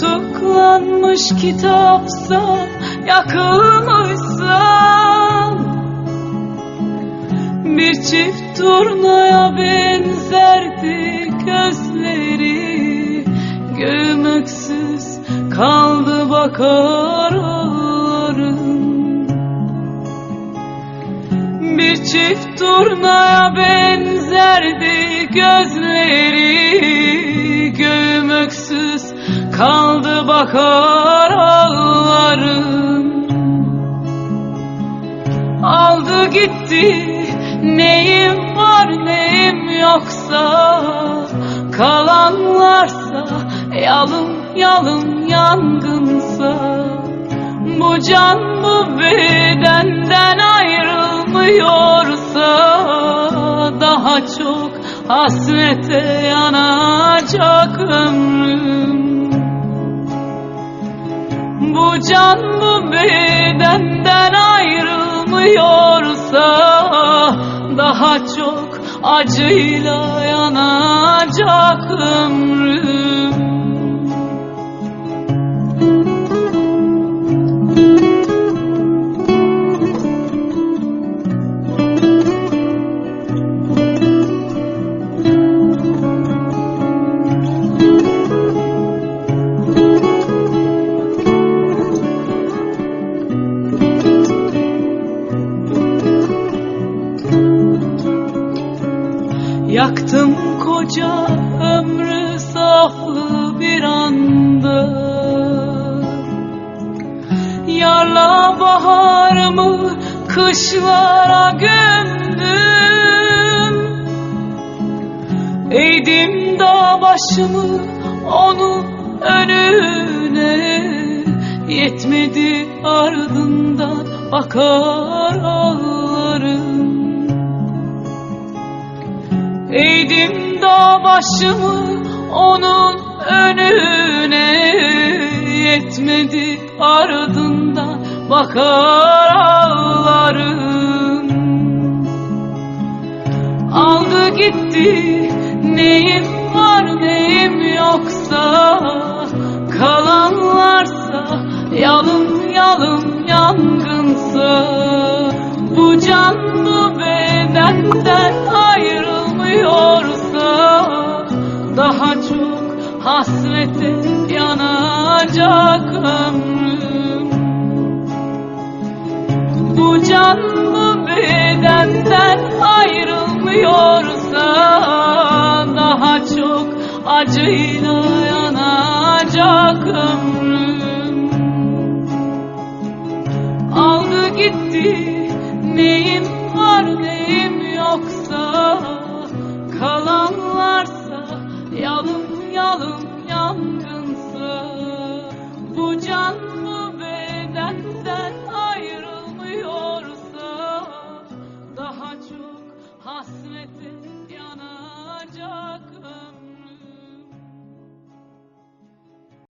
tutuklanmış kitapsam, yakılmışsam, bir çift turnaya benzerdi gözleri. Göğüm öksüz kaldı bakar ağlarım. Bir çift turnaya benzerdi gözleri. Göğüm öksüz kaldı bakar ağlarım. Aldı gitti neyim var neyim yoksa, kalanlarsa yalın yalın yangınsa. Bu can bu bedenden ayrılmıyorsa, daha çok hasrete yanacak ömrüm. Bu can bu bedenden ayrılmıyorsa, daha çok acıyla yanacak ömrüm. Yaktım koca ömrü saflı bir anda. Yarla baharımı kışlara gömdüm. Eğdim dağ başımı onun önüne. Yetmedi ardından bakar ağlarım. Eğdim dağ başımı onun önüne. Yetmedi ardından bakar ağlarım. Aldı gitti neyim var neyim yoksa, kalanlarsa yalın yalın yangınsa. Bu can bu bedenden ayrılmıyorsa, daha çok hasrete yanacak ömrüm. Bu can bu bedenden ayrılmıyorsa, daha çok acıyla yanacak ömrüm. Aldı gitti neyim var neyim yoksa, kalanlar